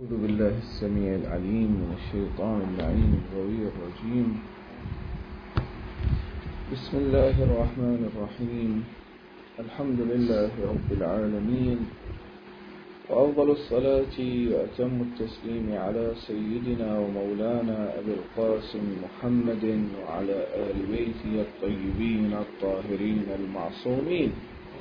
أعوذ بالله السميع العليم من الشيطان اللعين الغوي الرجيم. بسم الله الرحمن الرحيم. الحمد لله رب العالمين، وأفضل الصلاة وأتم التسليم على سيدنا ومولانا أبي القاسم محمد وعلى آل بيته الطيبين الطاهرين المعصومين.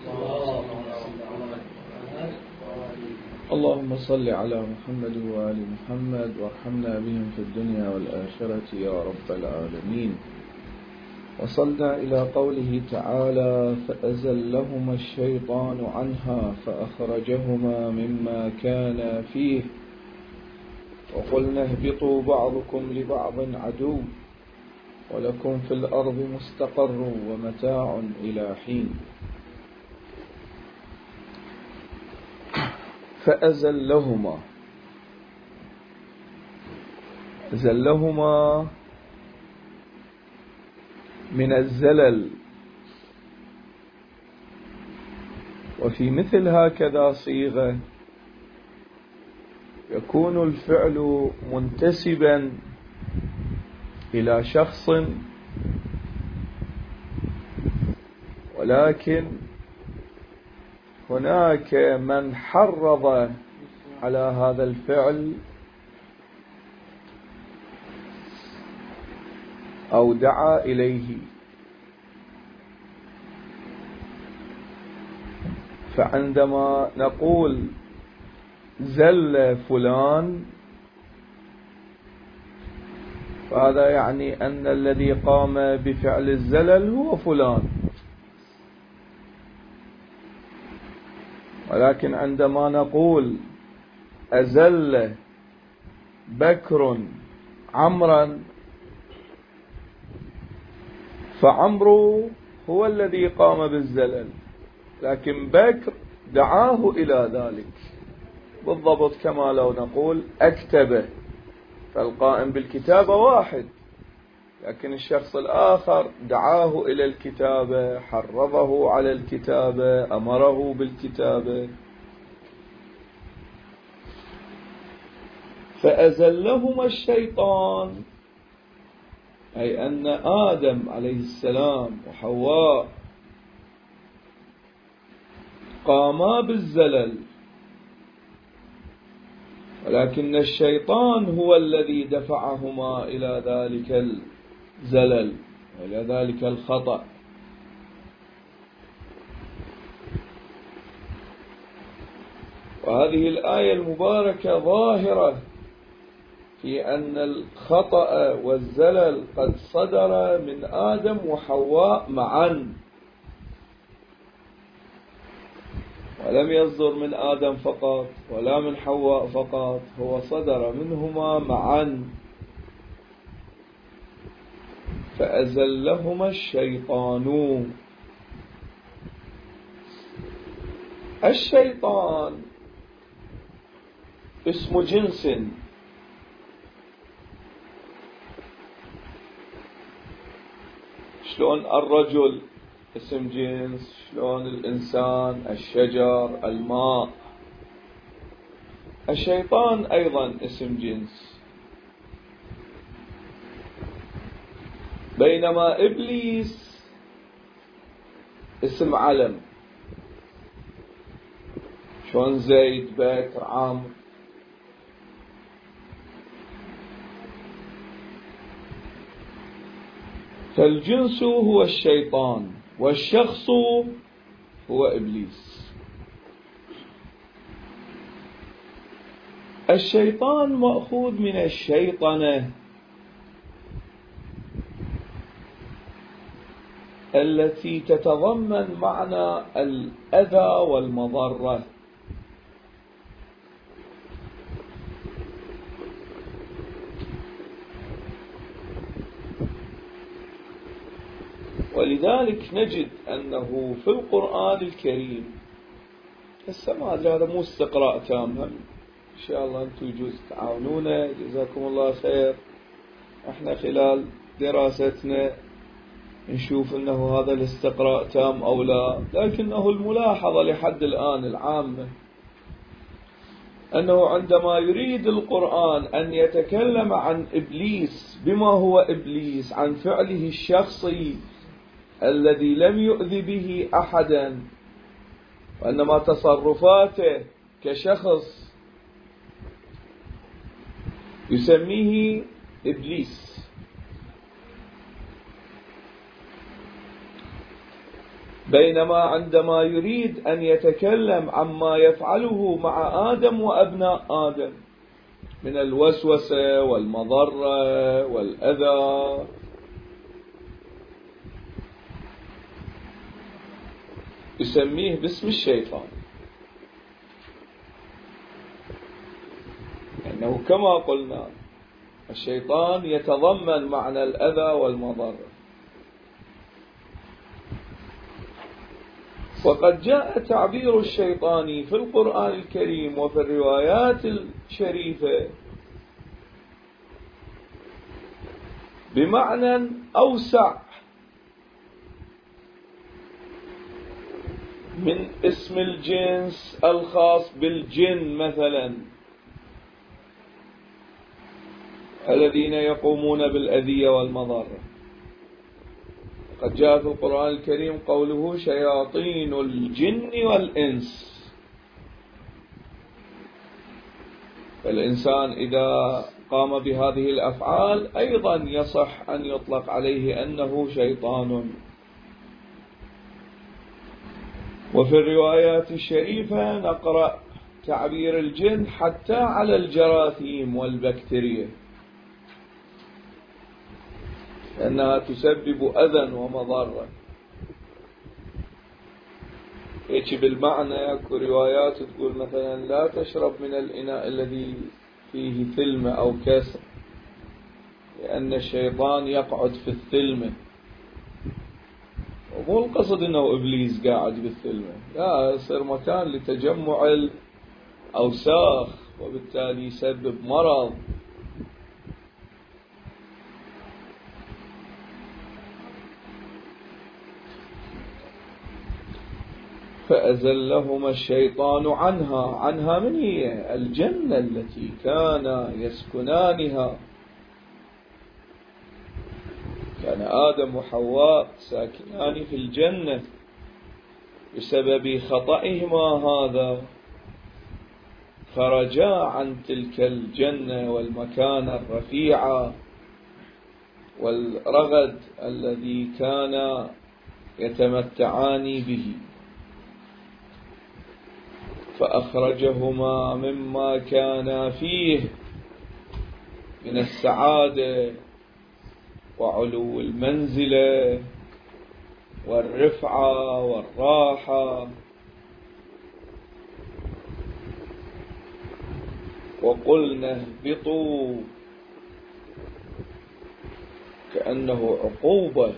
اللهم صل على محمد وآل محمد وارحمنا بهم في الدنيا والآخرة يا رب العالمين. وصلنا إلى قوله تعالى: فأزلهما الشيطان عنها فأخرجهما مما كانا فيه وقلنا اهبطوا بعضكم لبعض عدو ولكم في الأرض مستقر ومتاع إلى حين. فأزلهما من الزلل، وفي مثل هكذا صيغة يكون الفعل منتسبا إلى شخص، ولكن هناك من حرض على هذا الفعل أو دعا إليه. فعندما نقول زل فلان فهذا يعني أن الذي قام بفعل الزلل هو فلان، ولكن عندما نقول أزل بكر عمرا فعمرو هو الذي قام بالزلل، لكن بكر دعاه إلى ذلك، بالضبط كما لو نقول أكتبه، فالقائم بالكتابة واحد، لكن الشخص الآخر دعاه إلى الكتابة، حرضه على الكتابة، أمره بالكتابة. فأزلهما الشيطان، أي أن آدم عليه السلام وحواء قاما بالزلل، ولكن الشيطان هو الذي دفعهما إلى ذلك الزلل وإلى ذلك الخطأ. وهذه الآية المباركة ظاهرة في أن الخطأ والزلل قد صدر من آدم وحواء معا، ولم يصدر من آدم فقط ولا من حواء فقط، هو صدر منهما معا. فأزلهما الشيطان. الشيطان اسم جنس، شلون الرجل اسم جنس، شلون الإنسان، الشجر، الماء، الشيطان أيضا اسم جنس. بينما إبليس اسم علم، شلون زيد، بكر، عمرو. فالجنس هو الشيطان والشخص هو إبليس. الشيطان مأخوذ من الشيطنة التي تتضمن معنى الأذى والمضرة، ولذلك نجد أنه في القرآن الكريم، هسه ما أدري هذا مو استقراء تام، هم إن شاء الله أنتم يجوز تعاونونا، جزاكم الله خير. احنا خلال دراستنا نشوف أنه هذا الاستقراء تام أو لا، لكنه الملاحظة لحد الآن العامة أنه عندما يريد القرآن أن يتكلم عن إبليس بما هو إبليس، عن فعله الشخصي الذي لم يؤذي به أحدا، وإنما تصرفاته كشخص، يسميه إبليس. بينما عندما يريد أن يتكلم عما يفعله مع آدم وأبناء آدم من الوسوسة والمضرة والأذى، يسميه باسم الشيطان، لأنه كما قلنا الشيطان يتضمن معنى الأذى والمضرة. وقد جاء تعبير الشيطان في القرآن الكريم وفي الروايات الشريفة بمعنى أوسع من اسم الجنس الخاص بالجن مثلا الذين يقومون بالأذية والمضرة. قد جاء في القرآن الكريم قوله شياطين الجن والإنس. فالإنسان إذا قام بهذه الأفعال أيضا يصح أن يطلق عليه أنه شيطان. وفي الروايات الشريفة نقرأ تعبير الجن حتى على الجراثيم والبكتيريا، لأنها تسبب أذى ومضرة. هيك بالمعنى اكو روايات تقول مثلا لا تشرب من الإناء الذي فيه ثلمة أو كسر، لأن الشيطان يقعد في الثلمة. ومو القصد أنه إبليس قاعد بالثلمة، لا، يصير مكان لتجمع الأوساخ وبالتالي يسبب مرض. فأزلهما الشيطان عنها من هي؟ الجنة التي كان يسكنانها. كان آدم وحواء ساكنان في الجنة، بسبب خطئهما هذا خرجا عن تلك الجنة والمكان الرفيع والرغد الذي كان يتمتعان به، فأخرجهما مما كان فيه من السعادة وعلو المنزلة والرفعة والراحة. وقلنا اهبطوا، كأنه عقوبة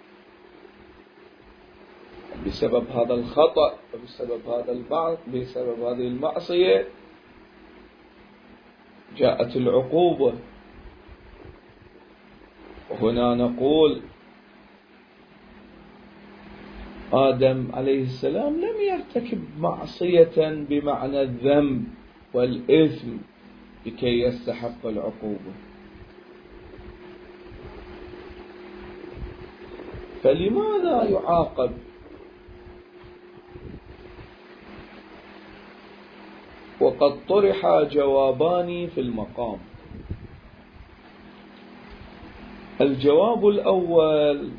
بسبب هذا الخطأ وبسبب هذا البعض، بسبب هذه المعصية جاءت العقوبة. وهنا نقول آدم عليه السلام لم يرتكب معصية بمعنى الذنب والإثم لكي يستحق العقوبة، فلماذا يعاقب؟ وقد طرح جوابان في المقام. الجواب الأول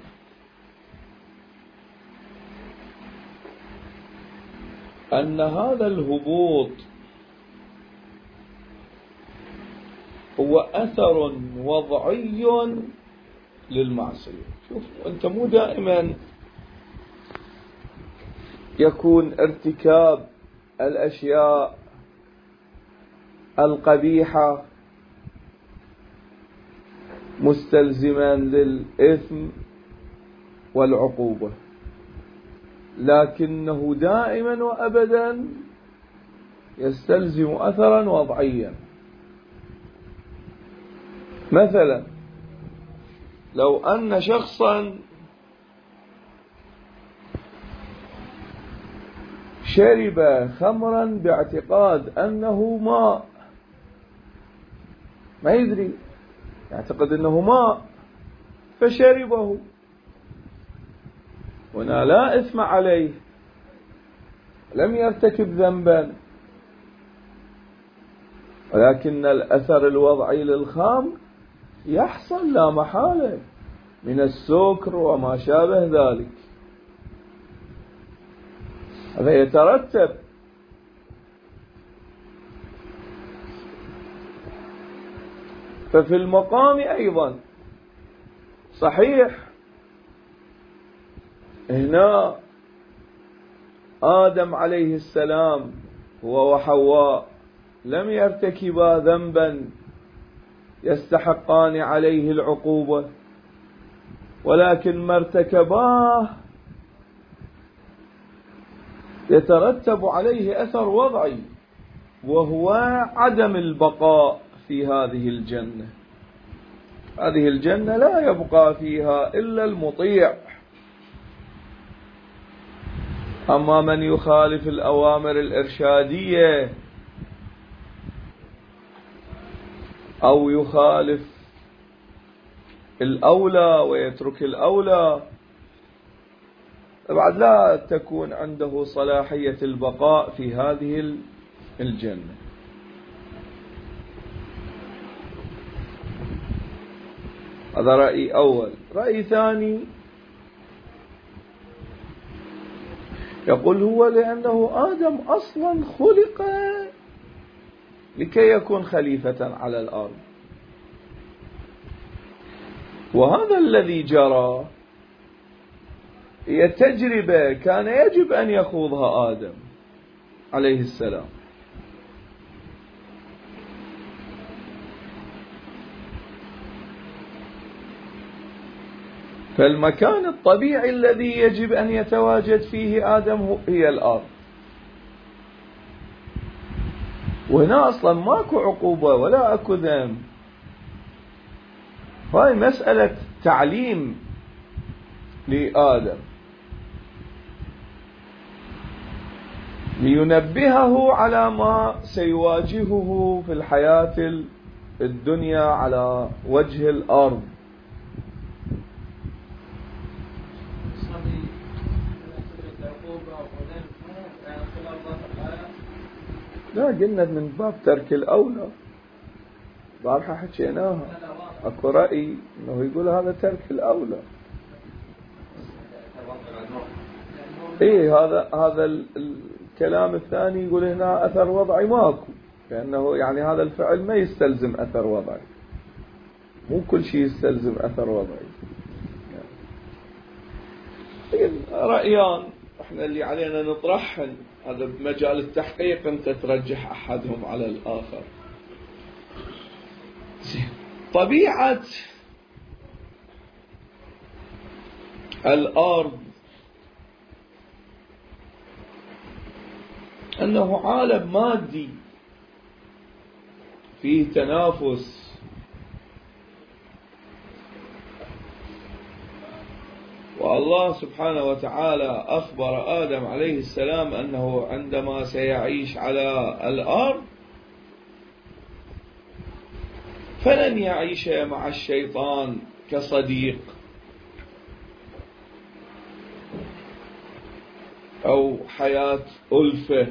أن هذا الهبوط هو أثر وضعي للمعصية. شوف، أنت مو دائما يكون ارتكاب الأشياء القبيحة مستلزما للإثم والعقوبة، لكنه دائما وأبدا يستلزم أثرا وضعيا. مثلا لو أن شخصا شرب خمرا باعتقاد أنه ماء، ما يدري، يعتقد أنه ماء فشربه، هنا لا إثم عليه، لم يرتكب ذنبا، ولكن الأثر الوضعي للخمر يحصل لا محالة من السكر وما شابه ذلك، هذا يترتب. ففي المقام أيضا صحيح هنا آدم عليه السلام هو وحواء لم يرتكبا ذنبا يستحقان عليه العقوبة، ولكن ما ارتكباه يترتب عليه أثر وضعي، وهو عدم البقاء في هذه الجنة. هذه الجنة لا يبقى فيها إلا المطيع، أما من يخالف الأوامر الإرشادية أو يخالف الأولى ويترك الأولى بعد لا تكون عنده صلاحية البقاء في هذه الجنة. هذا رأي أول. رأي ثاني يقول هو لأنه آدم أصلا خلق لكي يكون خليفة على الأرض، وهذا الذي جرى هي تجربة كان يجب أن يخوضها آدم عليه السلام. فالمكان الطبيعي الذي يجب أن يتواجد فيه آدم هي الأرض، وهنا أصلا ماكو عقوبة ولا أكو ذنب، هاي مسألة تعليم لآدم لينبهه على ما سيواجهه في الحياة الدنيا على وجه الأرض. لا قلنا من باب ترك الأولى، بارحة حكيناها، اكو رأي انه يقول هذا ترك الأولى. ايه هذا الكلام الثاني يقول هنا أثر وضعي ماكو، لأنه يعني هذا الفعل ما يستلزم أثر وضعي، مو كل شيء يستلزم أثر وضعي. رأيان احنا اللي علينا نطرحهم، هذا بمجال التحقيق انت ترجح احدهم على الآخر. طبيعة الأرض أنه عالم مادي فيه تنافس، والله سبحانه وتعالى أخبر آدم عليه السلام أنه عندما سيعيش على الأرض فلن يعيش مع الشيطان كصديق أو حياة ألفة،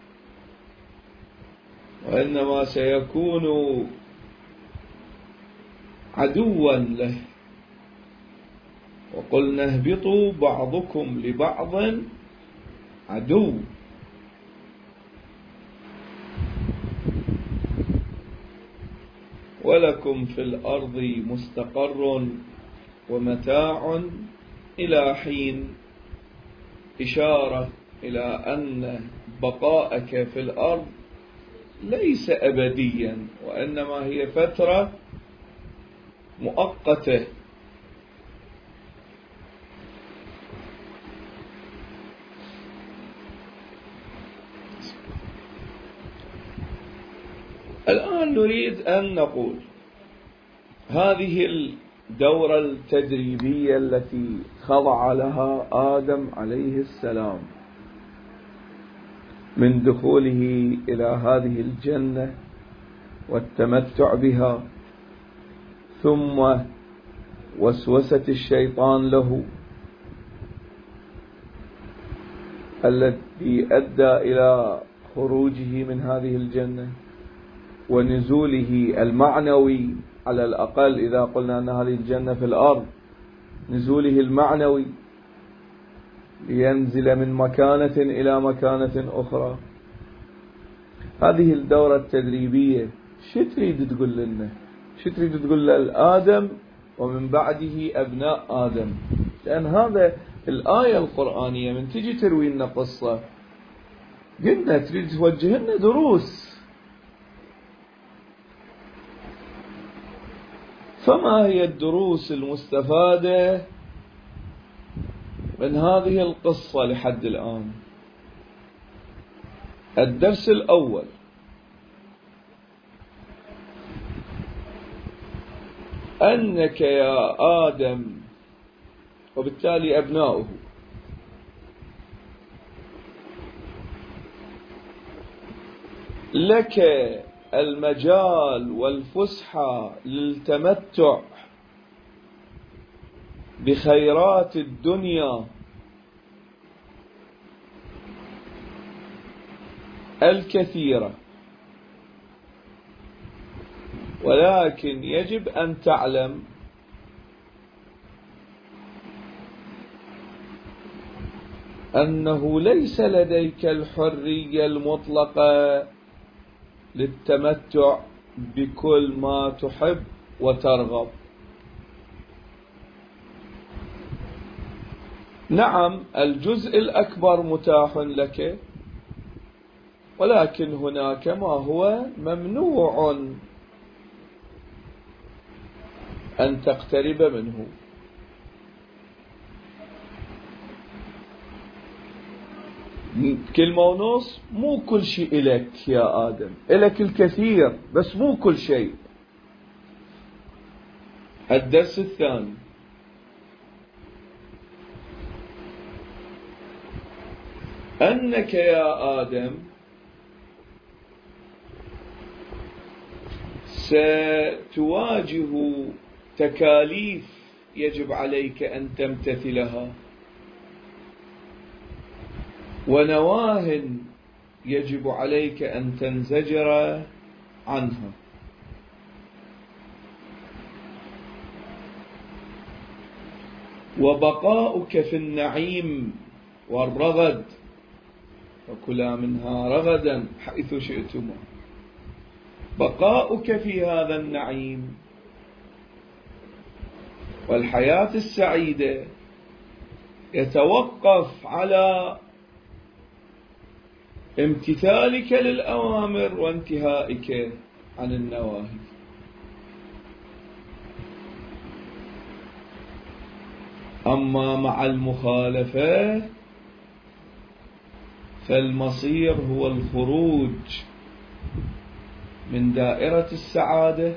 وإنما سيكون عدوا له. وقلنا اهبطوا بعضكم لبعض عدو. ولكم في الأرض مستقر ومتاع إلى حين، إشارة إلى أن بقاءك في الأرض ليس أبديا، وإنما هي فترة مؤقتة. الآن نريد أن نقول هذه الدورة التدريبية التي خضع لها آدم عليه السلام من دخوله إلى هذه الجنة والتمتع بها، ثم وسوسة الشيطان له الذي أدى إلى خروجه من هذه الجنة ونزوله المعنوي، على الأقل إذا قلنا أن هذه الجنة في الأرض، نزوله المعنوي لينزل من مكانة إلى مكانة أخرى. هذه الدورة التدريبية شو تريد تقول لنا؟ شو تريد تقول لآدم ومن بعده أبناء آدم؟ لأن هذا الآية القرآنية من تجي تروي لنا قصة قلنا تريد توجه لنا دروس. فما هي الدروس المستفادة من هذه القصة لحد الآن؟ الدرس الأول: أنك يا آدم وبالتالي أبناؤه لك المجال والفسحة للتمتع بخيرات الدنيا الكثيرة، ولكن يجب أن تعلم أنه ليس لديك الحرية المطلقة للتمتع بكل ما تحب وترغب. نعم، الجزء الأكبر متاح لك، ولكن هناك ما هو ممنوع أن تقترب منه. كلمة ونص: مو كل شيء إلك يا آدم، إلك الكثير بس مو كل شيء. الدرس الثاني: أنك يا آدم ستواجه تكاليف يجب عليك أن تمتثلها، ونواه يجب عليك أن تنزجر عنها. وبقاؤك في النعيم والرغد، وكلا منها رغدا حيث شئتما، بقاؤك في هذا النعيم والحياة السعيدة يتوقف على امتثالك للأوامر وانتهائك عن النواهي. أما مع المخالفة فالمصير هو الخروج من دائرة السعادة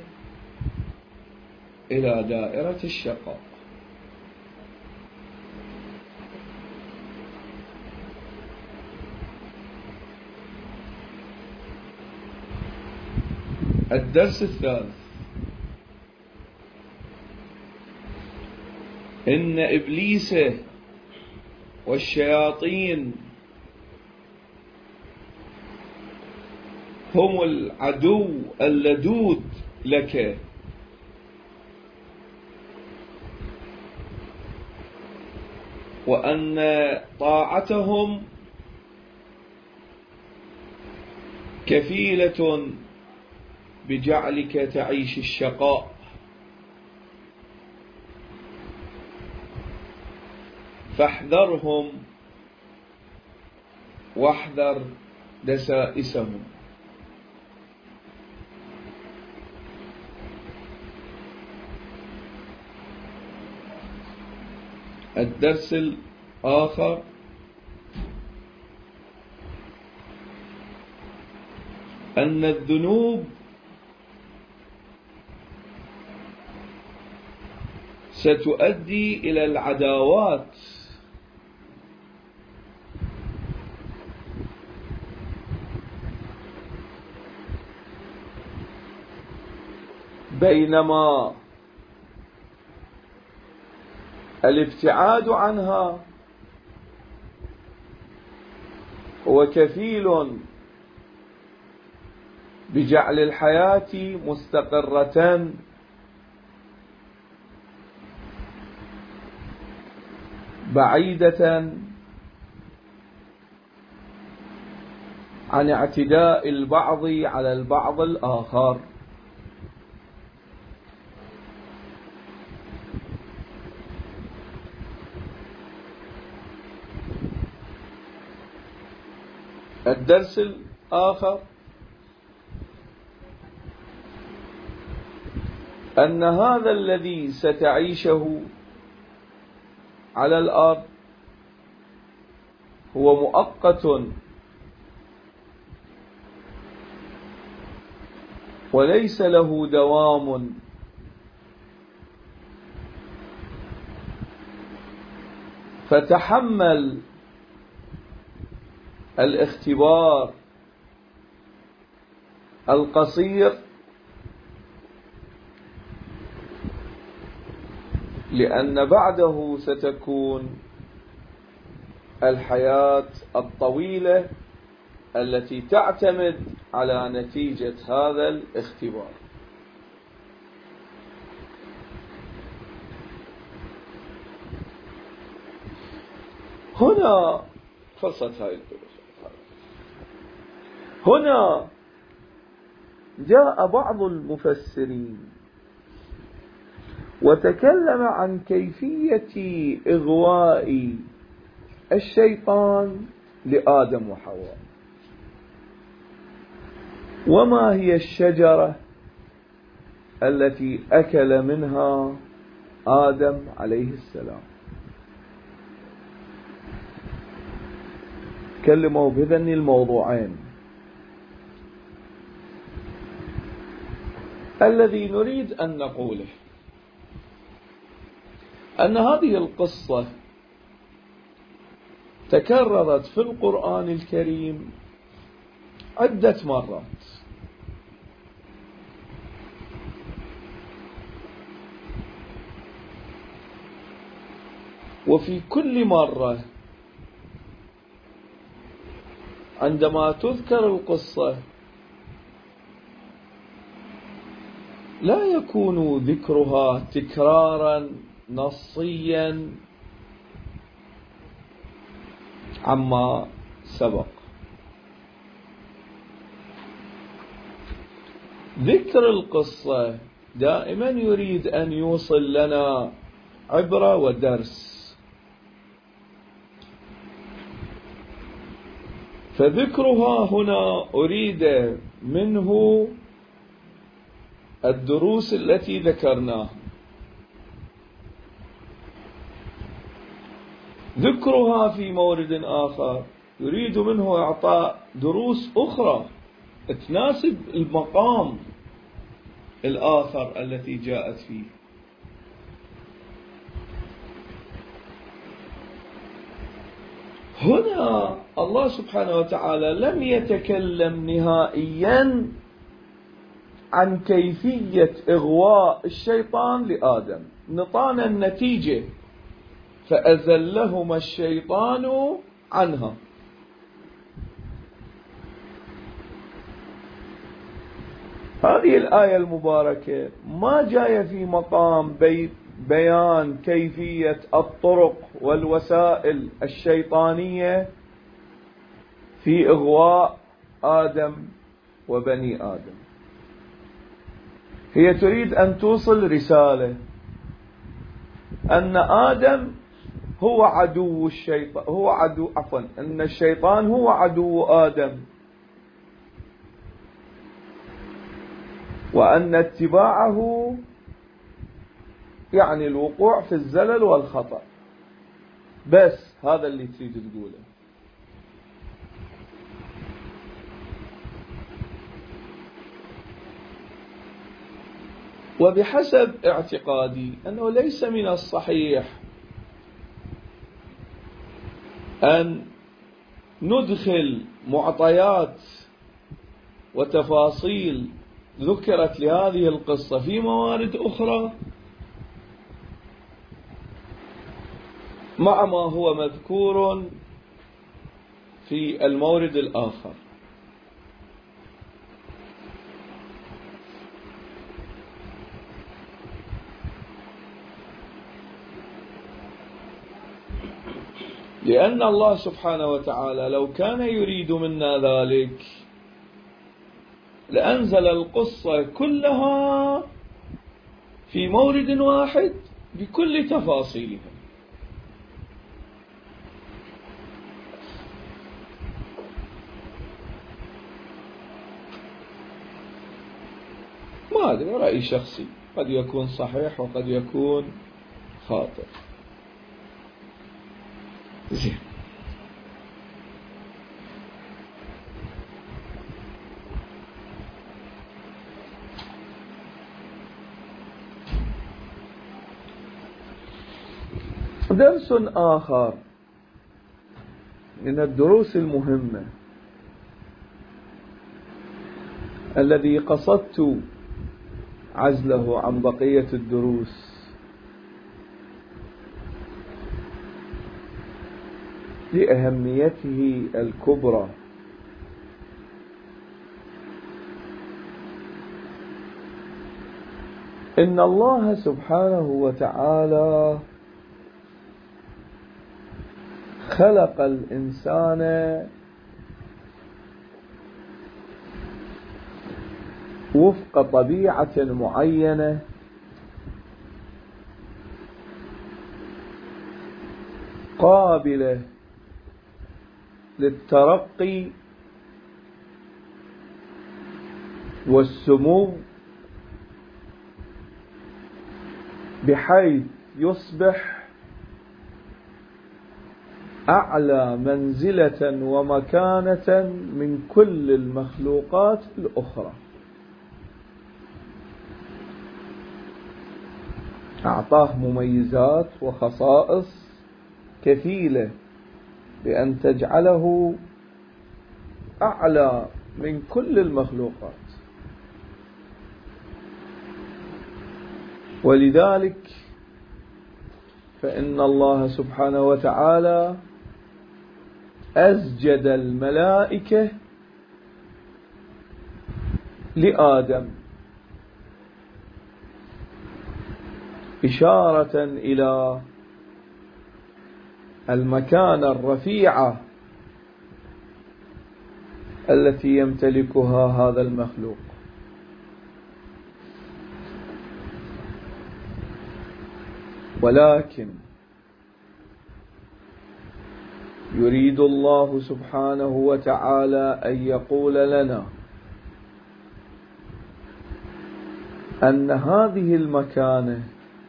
إلى دائرة الشقاء. الدرس الثالث: إن إبليس والشياطين هم العدو اللدود لك، وأن طاعتهم كفيلة بجعلك تعيش الشقاء. فاحذرهم واحذر دسائسهم. الدرس الآخر: أن الذنوب ستؤدي إلى العداوات، بينما الابتعاد عنها هو كفيل بجعل الحياة مستقرة بعيدة عن اعتداء البعض على البعض الآخر. الدرس الآخر أن هذا الذي ستعيشه على الأرض هو مؤقت وليس له دوام، فتحمل الاختبار القصير لأن بعده ستكون الحياة الطويلة التي تعتمد على نتيجة هذا الاختبار. هنا خلصت هاي الدروس. هنا جاء بعض المفسرين وتكلم عن كيفية إغواء الشيطان لآدم وحواء، وما هي الشجرة التي أكل منها آدم عليه السلام. تكلموا بهذين الموضوعين. الذي نريد أن نقوله أن هذه القصة تكررت في القرآن الكريم عدة مرات، وفي كل مرة عندما تذكر القصة لا يكون ذكرها تكرارا نصيا عما سبق. ذكر القصة دائما يريد أن يوصل لنا عبرة ودرس، فذكرها هنا أريد منه الدروس التي ذكرناها. ذكرها في مورد آخر يريد منه إعطاء دروس أخرى تناسب المقام الآخر التي جاءت فيه. هنا الله سبحانه وتعالى لم يتكلم نهائيا عن كيفية إغواء الشيطان لآدم، نطانا النتيجة فأزلهما الشيطان عنها. هذه الآية المباركة ما جاء في مقام بيان كيفية الطرق والوسائل الشيطانية في إغواء آدم وبني آدم. هي تريد أن توصل رسالة أن آدم هو عدو الشيطان، أن الشيطان هو عدو آدم، وأن اتباعه يعني الوقوع في الزلل والخطأ. بس هذا اللي تريد تقوله. وبحسب اعتقادي أنه ليس من الصحيح أن ندخل معطيات وتفاصيل ذكرت لهذه القصة في موارد أخرى مع ما هو مذكور في المورد الآخر. لأن الله سبحانه وتعالى لو كان يريد منا ذلك لأنزل القصة كلها في مورد واحد بكل تفاصيلها. ما أدري، رأي شخصي، قد يكون صحيح وقد يكون خاطئ. زين. درس آخر من الدروس المهمة الذي قصدت عزله عن بقية الدروس لأهميته الكبرى، إن الله سبحانه وتعالى خلق الإنسان وفق طبيعة معينة قابلة للترقي والسمو، بحيث يصبح أعلى منزلة ومكانة من كل المخلوقات الأخرى. أعطاه مميزات وخصائص كفيلة بأن تجعله أعلى من كل المخلوقات. ولذلك فإن الله سبحانه وتعالى أسجد الملائكة لآدم إشارة إلى المكانة الرفيعة التي يمتلكها هذا المخلوق. ولكن يريد الله سبحانه وتعالى أن يقول لنا أن هذه المكانة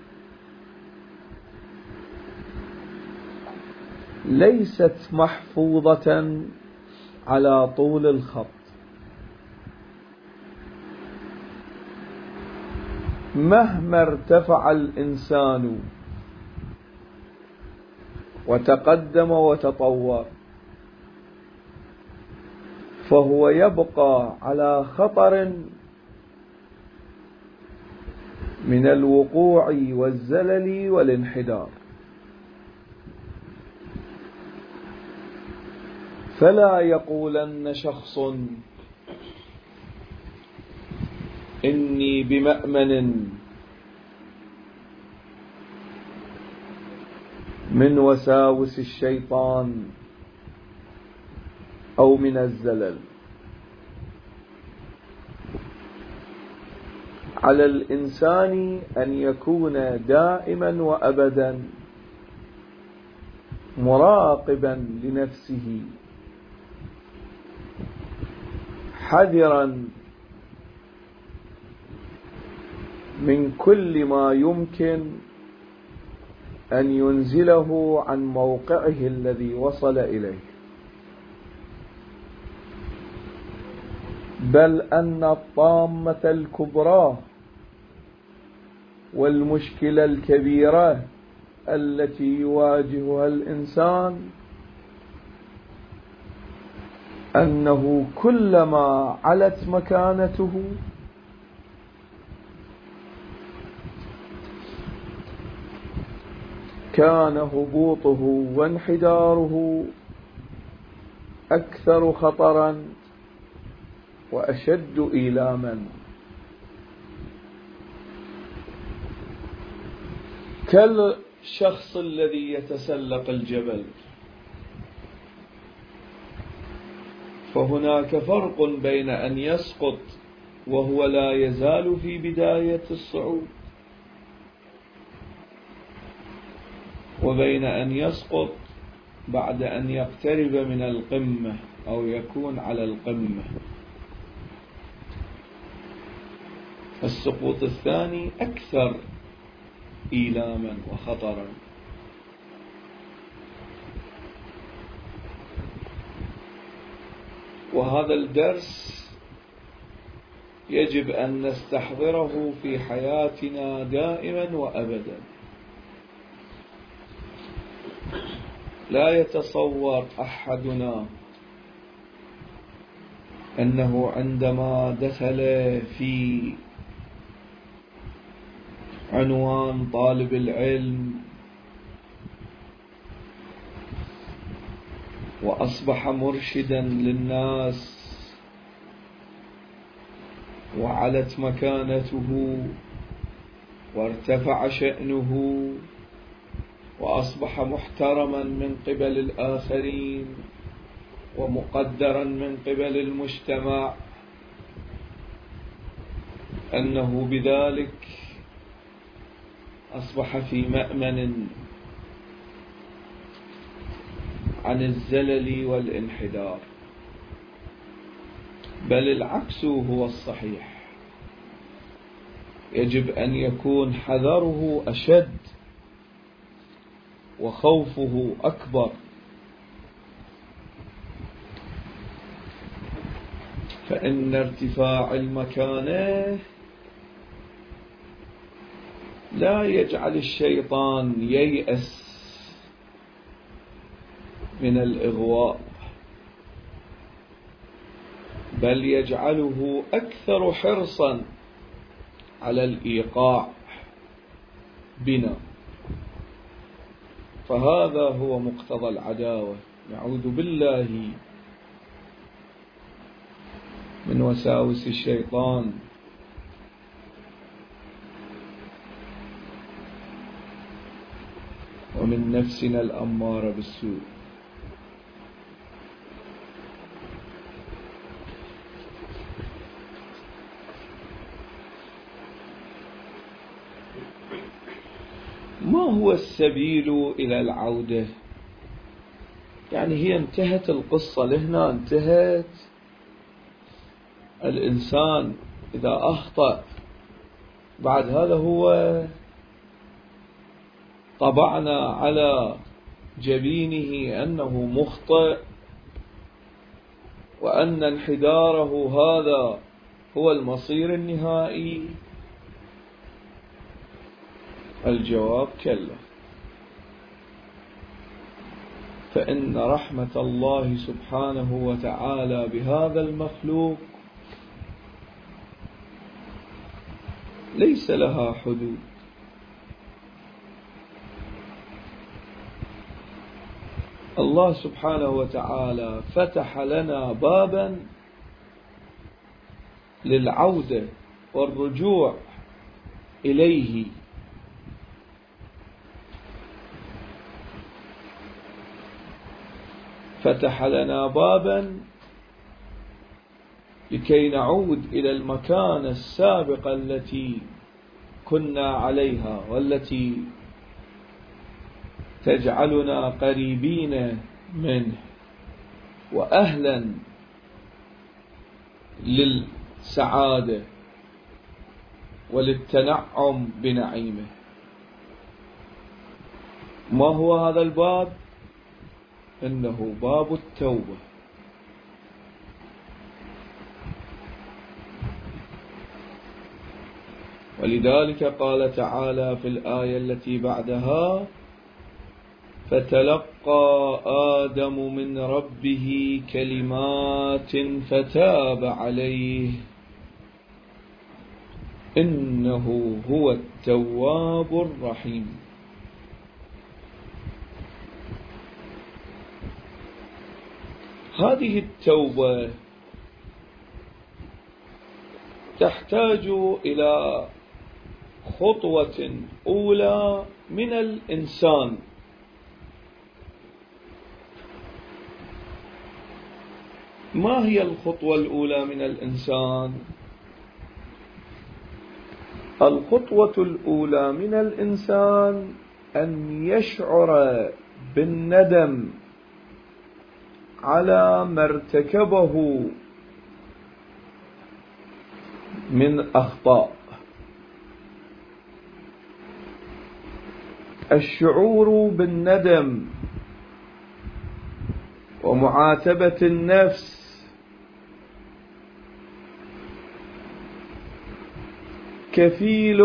ليست محفوظة على طول الخط، مهما ارتفع الإنسان وتقدم وتطور فهو يبقى على خطر من الوقوع والزلل والانحدار. فلا يقولن شخص إني بمأمن من وساوس الشيطان أو من الزلل. على الإنسان أن يكون دائما وأبدا مراقبا لنفسه، حذرا من كل ما يمكن أن ينزله عن موقعه الذي وصل إليه، بل أن الطامة الكبرى والمشكلة الكبيرة التي يواجهها الإنسان أنه كلما علت مكانته كان هبوطه وانحداره أكثر خطرا وأشد إيلاما، كالشخص الذي يتسلق الجبل. فهناك فرق بين أن يسقط وهو لا يزال في بداية الصعود، وبين أن يسقط بعد أن يقترب من القمة أو يكون على القمة. السقوط الثاني أكثر إيلاما وخطرا. وهذا الدرس يجب أن نستحضره في حياتنا دائما وأبدا. لا يتصور أحدنا أنه عندما دخل في عنوان طالب العلم وأصبح مرشدا للناس وعلت مكانته وارتفع شأنه وأصبح محترما من قبل الآخرين ومقدرا من قبل المجتمع، أنه بذلك أصبح في مأمن عن الزلل والانحدار. بل العكس هو الصحيح. يجب أن يكون حذره أشد وخوفه أكبر. فإن ارتفاع المكانة لا يجعل الشيطان ييأس من الإغواء، بل يجعله أكثر حرصا على الإيقاع بنا. فهذا هو مقتضى العداوة. نعوذ بالله من وساوس الشيطان ومن نفسنا الأمارة بالسوء. ما هو السبيل إلى العودة؟ يعني هي انتهت القصة لهنا، انتهت. الإنسان إذا أخطأ بعد هذا هو طبعنا على جبينه أنه مخطئ وأن انحداره هذا هو المصير النهائي؟ الجواب كلا. فإن رحمة الله سبحانه وتعالى بهذا المخلوق ليس لها حدود. الله سبحانه وتعالى فتح لنا بابا للعودة والرجوع إليه. فتح لنا بابا لكي نعود إلى المكانة السابقة التي كنا عليها والتي تجعلنا قريبين منه وأهلا للسعادة وللتنعم بنعيمه. ما هو هذا الباب؟ إنه باب التوبة. ولذلك قال تعالى في الآية التي بعدها: فتلقى آدم من ربه كلمات فتاب عليه إنه هو التواب الرحيم. هذه التوبة تحتاج إلى خطوة أولى من الإنسان. ما هي الخطوة الأولى من الإنسان؟ الخطوة الأولى من الإنسان أن يشعر بالندم على ما ارتكبه من أخطاء. الشعور بالندم ومعاتبة النفس كفيل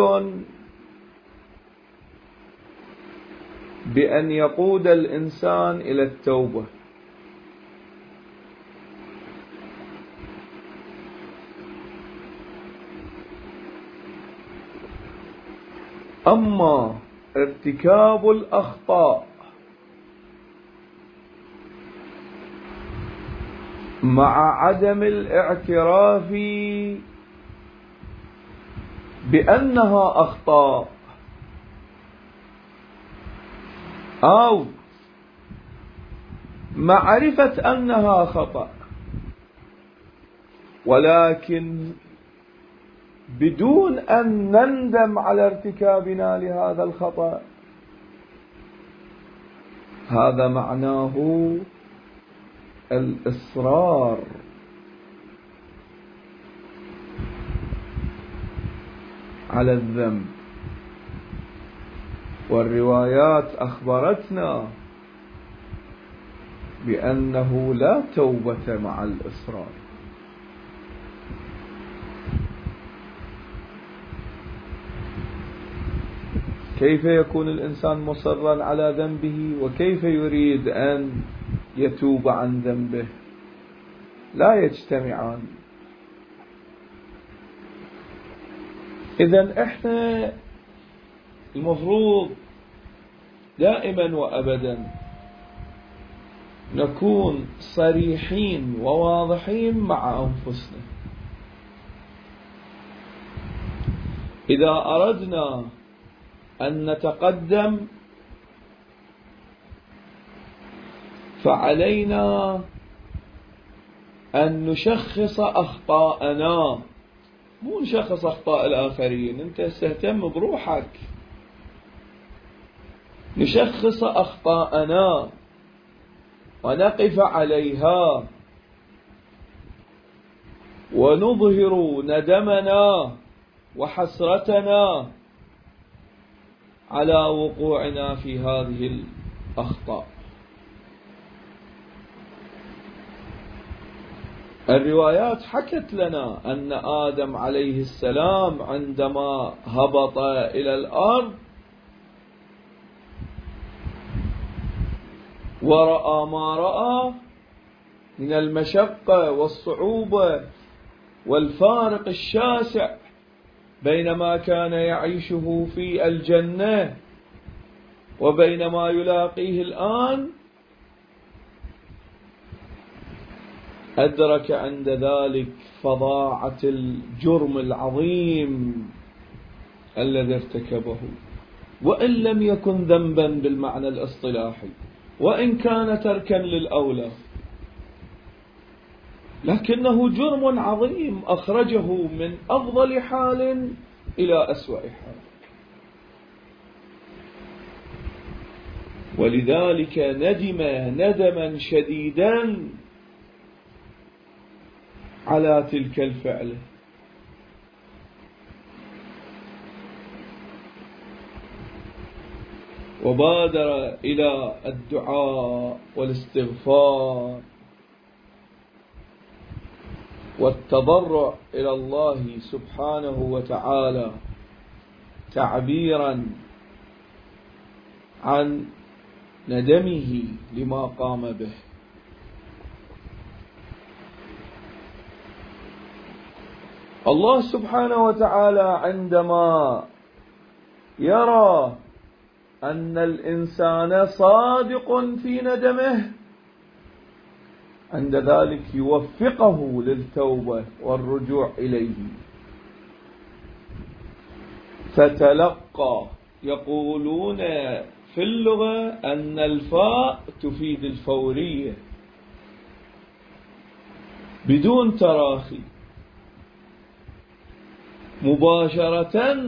بأن يقود الإنسان إلى التوبة. أما ارتكاب الأخطاء مع عدم الاعتراف بأنها أخطاء أو معرفة أنها خطأ ولكن بدون أن نندم على ارتكابنا لهذا الخطأ، هذا معناه الإصرار على الذنب. والروايات أخبرتنا بأنه لا توبة مع الإصرار. كيف يكون الإنسان مصرا على ذنبه وكيف يريد أن يتوب عن ذنبه؟ لا يجتمعان. إذن إحنا المفروض دائما وأبدا نكون صريحين وواضحين مع أنفسنا. إذا أردنا أن نتقدم فعلينا أن نشخص أخطاءنا، مو نشخص أخطاء الآخرين. أنت استهتم بروحك. نشخص أخطاءنا ونقف عليها ونظهر ندمنا وحسرتنا على وقوعنا في هذه الأخطاء. الروايات حكت لنا أن آدم عليه السلام عندما هبط إلى الأرض ورأى ما رأى من المشقة والصعوبة والفارق الشاسع بين ما كان يعيشه في الجنة وبين ما يلاقيه الآن، أدرك عند ذلك فظاعة الجرم العظيم الذي ارتكبه، وإن لم يكن ذنبا بالمعنى الاصطلاحي، وإن كان تركا للأولى، لكنه جرم عظيم أخرجه من أفضل حال إلى أسوأ حال. ولذلك ندم ندما شديدا على تلك الفعلة. وبادر إلى الدعاء والاستغفار والتضرع إلى الله سبحانه وتعالى تعبيرا عن ندمه لما قام به. الله سبحانه وتعالى عندما يرى أن الإنسان صادق في ندمه عند ذلك يوفقه للتوبة والرجوع إليه. فتلقى، يقولون في اللغة أن الفاء تفيد الفورية بدون تراخي، مباشرة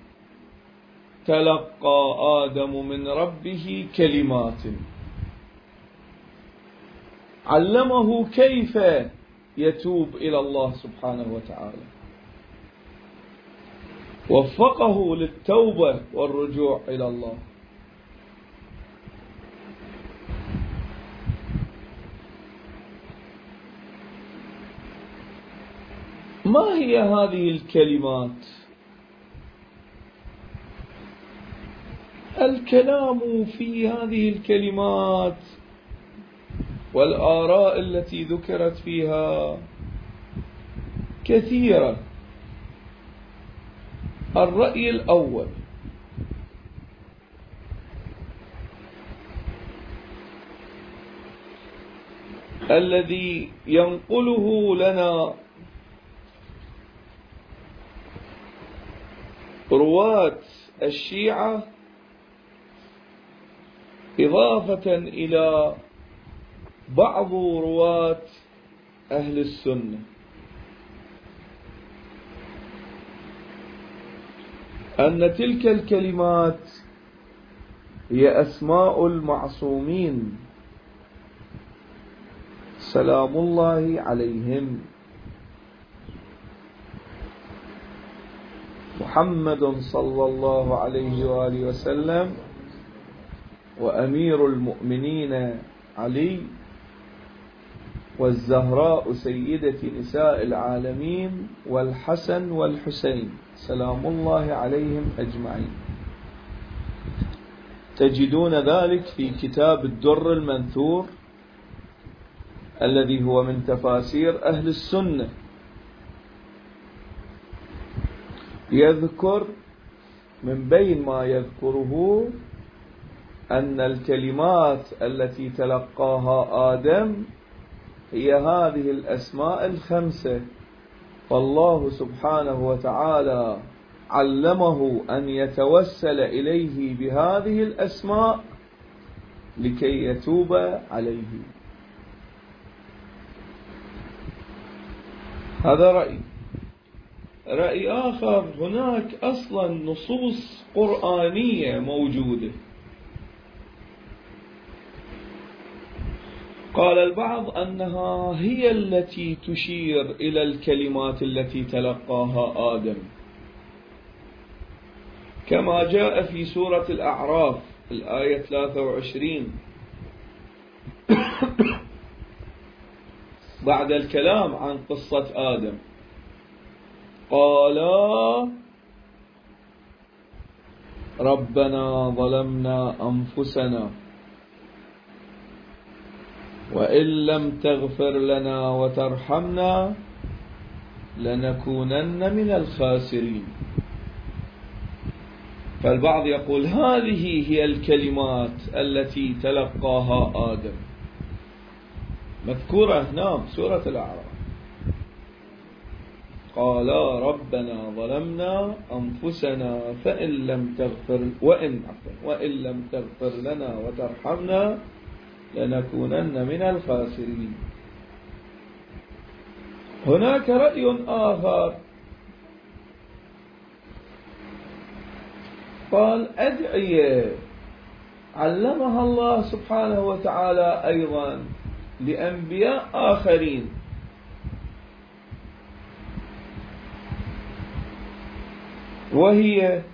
تلقى آدم من ربه كلمات علمه كيف يتوب إلى الله سبحانه وتعالى، وفقه للتوبة والرجوع إلى الله. ما هي هذه الكلمات؟ الكلام في هذه الكلمات والآراء التي ذكرت فيها كثيرة. الرأي الأول: الذي ينقله لنا رواة الشيعة إضافة إلى بعض رواة أهل السنة، أن تلك الكلمات هي أسماء المعصومين سلام الله عليهم: محمد صلى الله عليه وآله وسلم، وأمير المؤمنين علي، والزهراء سيدة نساء العالمين، والحسن والحسين سلام الله عليهم أجمعين. تجدون ذلك في كتاب الدر المنثور الذي هو من تفاسير أهل السنة، يذكر من بين ما يذكره أن الكلمات التي تلقاها آدم هي هذه الأسماء الخمسة، فالله سبحانه وتعالى علمه أن يتوسل إليه بهذه الأسماء لكي يتوب عليه. هذا رأي. رأي آخر: هناك أصلا نصوص قرآنية موجودة. قال البعض أنها هي التي تشير إلى الكلمات التي تلقاها آدم، كما جاء في سورة الأعراف الآية 23 بعد الكلام عن قصة آدم: قالا ربنا ظلمنا أنفسنا وإن لم تغفر لنا وترحمنا لنكونن من الخاسرين. فالبعض يقول هذه هي الكلمات التي تلقاها آدم، مذكورة هنا سورة الأعراف: قالا ربنا ظلمنا أنفسنا وإن لم تغفر لنا وترحمنا لنكونن من الخاسرين. هناك رأي آخر قال أدعية علمها الله سبحانه وتعالى أيضا لأنبياء آخرين، وهي: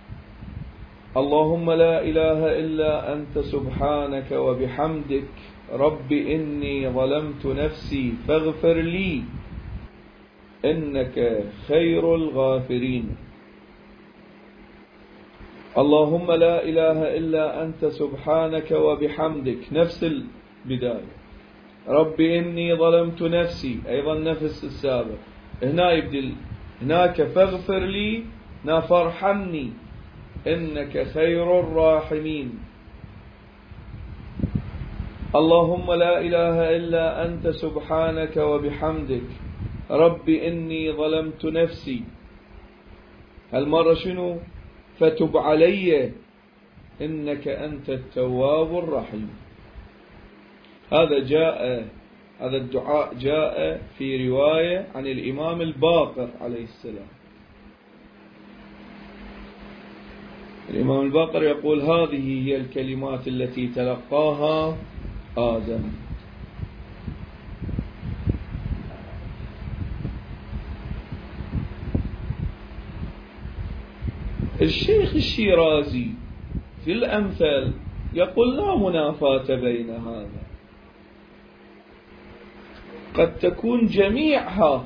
اللهم لا إله إلا أنت سبحانك وبحمدك رب إني ظلمت نفسي فاغفر لي إنك خير الغافرين. اللهم لا إله إلا أنت سبحانك وبحمدك، نفس البداية، رب إني ظلمت نفسي، أيضا نفس السابق. هنا يبدل، هناك فاغفر لي، هنا فارحمني إنك خير الراحمين. اللهم لا إله إلا أنت سبحانك وبحمدك رب إني ظلمت نفسي. هالمرة شنو؟ فتب علي إنك أنت التواب الرحيم. هذا الدعاء جاء في رواية عن الإمام الباقر عليه السلام. الإمام الباقر يقول: هذه هي الكلمات التي تلقاها آدم. الشيخ الشيرازي في الأمثال يقول: لا منافاة بين هذا، قد تكون جميعها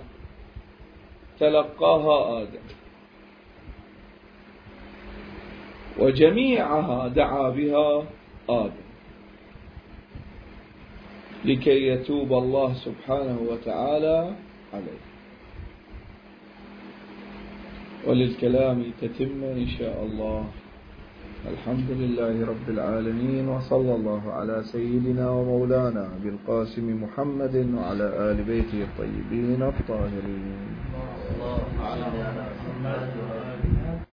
تلقاها آدم وجميعها دعا بها آدم لكي يتوب الله سبحانه وتعالى عليه. وللكلام تتم إن شاء الله. الحمد لله رب العالمين، وصلى الله على سيدنا ومولانا بالقاسم محمد وعلى آل بيته الطيبين الطاهرين.